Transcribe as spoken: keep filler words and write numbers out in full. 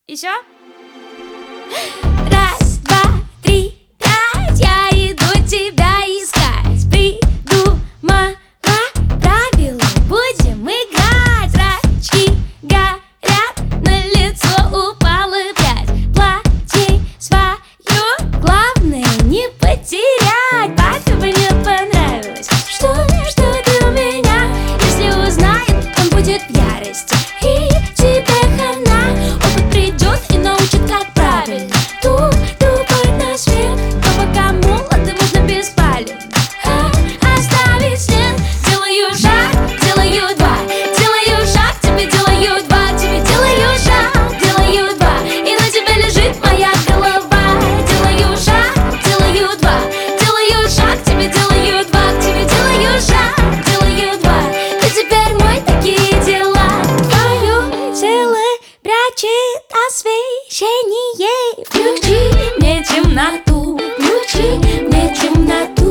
Еще? Раз, два, три, пять. Я иду тебя искать. Придумала правила, будем играть. Зрачки горят, на лицо упало пять. Платье свое главное не потерять. Папе бы не понравилось, что, что ты у меня. Если узнает, он будет в ярости, и тебе хана. Опыт придет и научит, как правильно тупать на свет. Но пока молоды, можно беспалевно а, оставить след. Делаю шаг, делаю два, делаю шаг, тебе делаю два, тебе делаю шаг, делаю два, и на тебе лежит моя голова. Делаю шаг, делаю два, делаю шаг, тебе делаю два, тебе делаю шаг, делаю два, ты теперь мой, такие дела. Твое тело прячет освещение. Включи мне темноту, включи мне темноту.